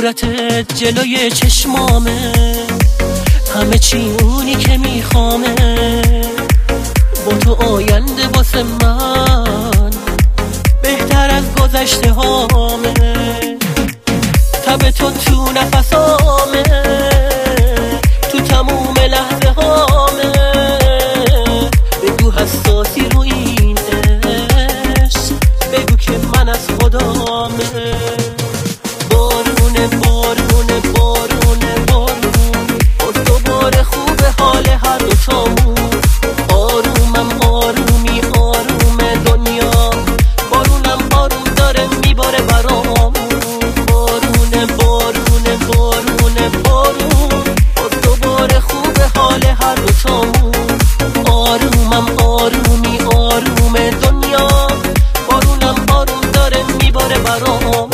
صورتت جلوی چشمامه، همه چی اونی که میخوامه. با تو آینده واسه من بهتر از گذشته هامه. تب تو نفسامه، تو تموم لحظه هامه. بگو حساسی رو این عشق، بگو که من از خدامه. بارونه بارونه بارونه بارون، از دوباره خوبه حال هر دو تامون. آرومم آرومی آروم دنیا، بارونم آروم داره میباره برامون. بارونه بارونه بارونه بارون، از دوباره خوبه حال هر دو تامون. آرومم آرومی آروم دنیا، بارونم آروم داره میباره برامون.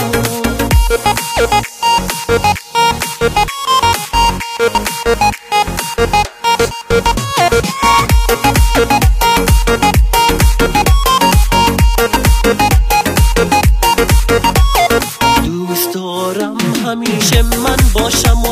دوست دارم همیشه من باشم